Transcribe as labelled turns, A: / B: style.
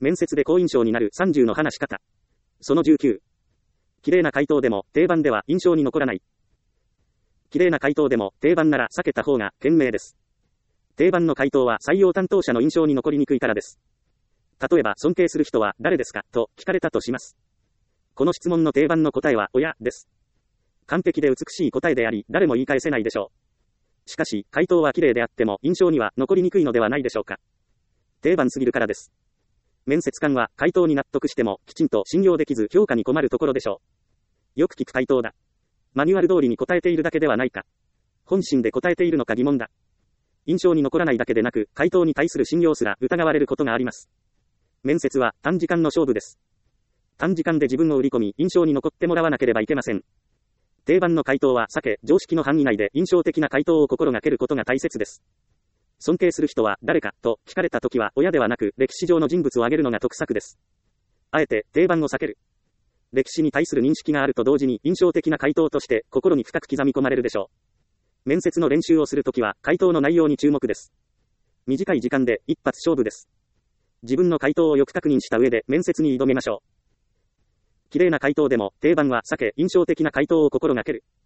A: 面接で好印象になる30の話し方。その19。綺麗な回答でも定番では印象に残らない。綺麗な回答でも定番なら避けた方が賢明です。定番の回答は採用担当者の印象に残りにくいからです。例えば、尊敬する人は誰ですかと聞かれたとします。この質問の定番の答えは親です。完璧で美しい答えであり、誰も言い返せないでしょう。しかし、回答は綺麗であっても印象には残りにくいのではないでしょうか。定番すぎるからです。面接官は回答に納得してもきちんと信用できず評価に困るところでしょう。よく聞く回答だ。マニュアル通りに答えているだけではないか。本心で答えているのか疑問だ。印象に残らないだけでなく、回答に対する信用すら疑われることがあります。面接は短時間の勝負です。短時間で自分を売り込み、印象に残ってもらわなければいけません。定番の回答は避け、常識の範囲内で印象的な回答を心がけることが大切です。尊敬する人は誰かと聞かれたときは親ではなく歴史上の人物を挙げるのが得策です。あえて定番を避ける。歴史に対する認識があると同時に印象的な回答として心に深く刻み込まれるでしょう。面接の練習をするときは回答の内容に注目です。短い時間で一発勝負です。自分の回答をよく確認した上で面接に挑みましょう。綺麗な回答でも定番は避け印象的な回答を心がける。